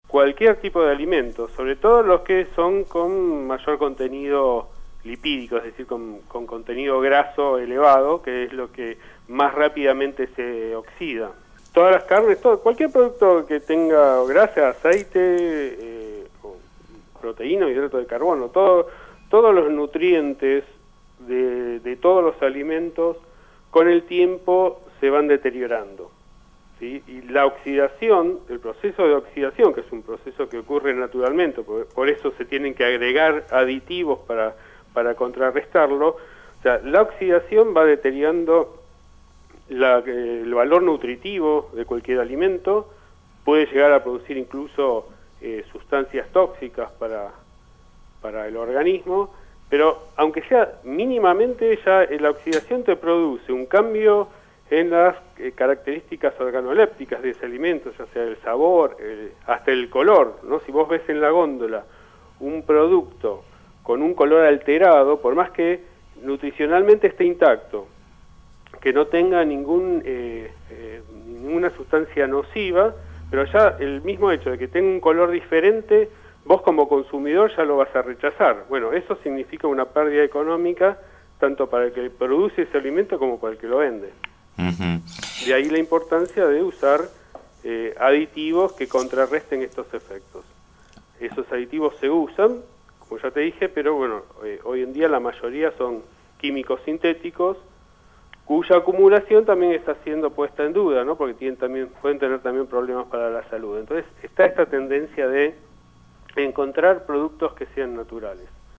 cualquier tipo de alimentos, sobre todo los que son con mayor contenido lipídico, es decir, con contenido graso elevado, que es lo que más rápidamente se oxida. Todas las carnes, cualquier producto que tenga grasa, aceite, proteína, hidrato de carbono, todos los nutrientes de todos los alimentos con el tiempo se van deteriorando, ¿sí? Y la oxidación, el proceso de oxidación, que es un proceso que ocurre naturalmente, por eso se tienen que agregar aditivos para contrarrestarlo, o sea, la oxidación va deteriorando el valor nutritivo de cualquier alimento, puede llegar a producir incluso sustancias tóxicas para el organismo, pero aunque sea mínimamente, ya la oxidación te produce un cambio en las características organolépticas de ese alimento, ya sea el sabor, hasta el color, ¿no? Si vos ves en la góndola un producto con un color alterado, por más que nutricionalmente esté intacto, que no tenga ninguna sustancia nociva, pero ya el mismo hecho de que tenga un color diferente, vos como consumidor ya lo vas a rechazar. Bueno, eso significa una pérdida económica tanto para el que produce ese alimento como para el que lo vende. De ahí la importancia de usar aditivos que contrarresten estos efectos. Esos aditivos se usan, como ya te dije, pero bueno, hoy en día la mayoría son químicos sintéticos, cuya acumulación también está siendo puesta en duda, ¿no? Porque pueden tener también problemas para la salud. Entonces está esta tendencia de encontrar productos que sean naturales.